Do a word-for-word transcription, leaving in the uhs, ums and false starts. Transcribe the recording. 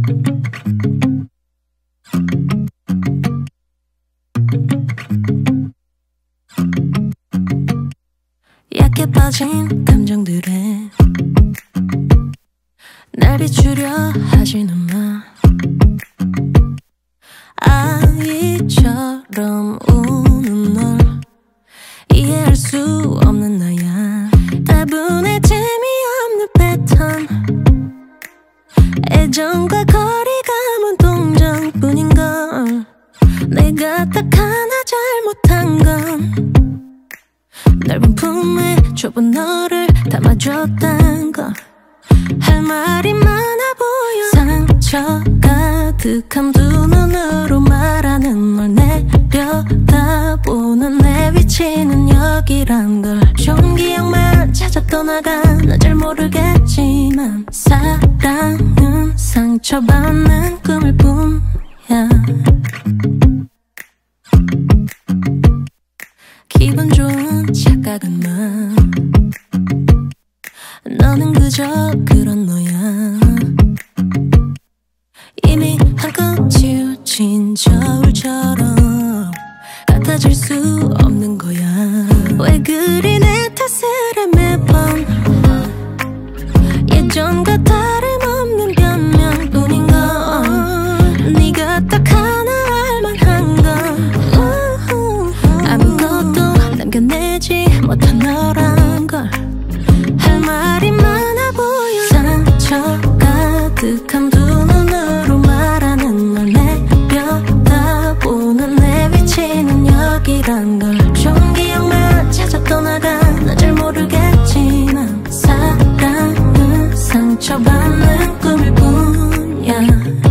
약해 빠진 감정들에 날 비추려 하지는 마. 아이처럼 우는 널 이해할 수 없는 나야. 따분해 재미없는 패턴, 애정과 거리감은 동정뿐인걸. 내가 딱 하나 잘못한 건 넓은 품에 좁은 너를 담아줬단 걸. 할 말이 많아 보여. 상처 가득한 두 눈으로 말하는 널 내려다보는 내 위치는 여기란 걸. 좋은 기억만 찾아 떠나간 나 잘 모르겠지만 사랑은 상처받는 꿈일 뿐이야. 기분 좋은 착각은 마. 너는 그저 그런 너야. 이미 한껏 치우친 저울처럼 같아질 수 없는 거야. 왜 그리 내 탓을 해 매번. 예전과 다름없는 변명뿐인걸. 네가 딱 하나 알만한 건 아무것도 남겨내지 못한 너란 걸. 할 말이 많아 보여. 상처 가득한 두 눈으로 말하는 널 내려다보는 내 위치는 여기란 걸. 좋은 기억만 찾아 떠나간 나 잘 모르겠지만 사랑은 상처받는 꿈일 뿐이야.